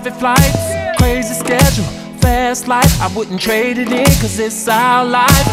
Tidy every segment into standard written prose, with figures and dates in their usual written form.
private flights, crazy schedule, fast life. I wouldn't trade it in, cause it's our life.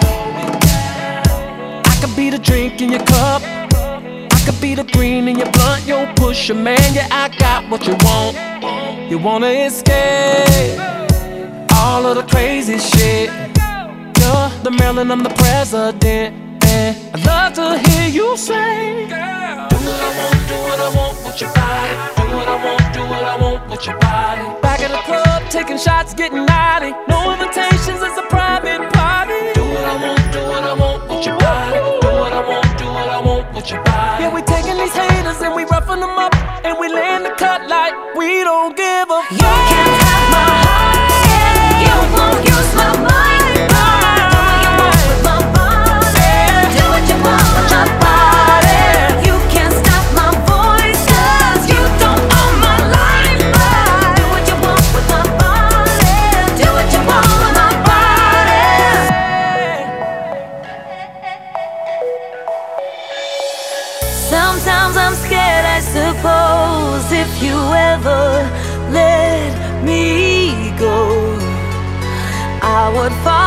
I could be the drink in your cup, I could be the green in your blunt. Yo, Pusha, man, yeah, I got what you want. You wanna escape all of the crazy shit. You're the Maryland, I'm the president, and I'd love to hear you say, do what I want with your body. Do what I want with your body. Back at the club, taking shots, getting naughty. No invitations, it's a private party. Do what I want with your body. Do what I want with your body. Yeah, we taking these haters and we roughing them up, and we laying the cut like we don't give a fuck. You can't have my heart, yeah. You won't use my mind. Sometimes I'm scared, I suppose, if you ever let me go, I would fall